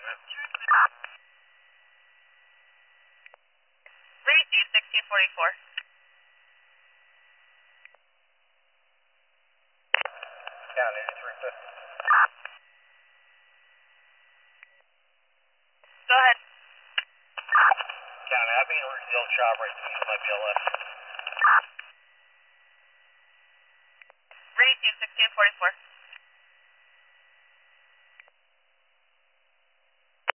Receive 1644. County 8350. Go ahead. County, I've been routed to the old shop right to my BLS. Receive 1644.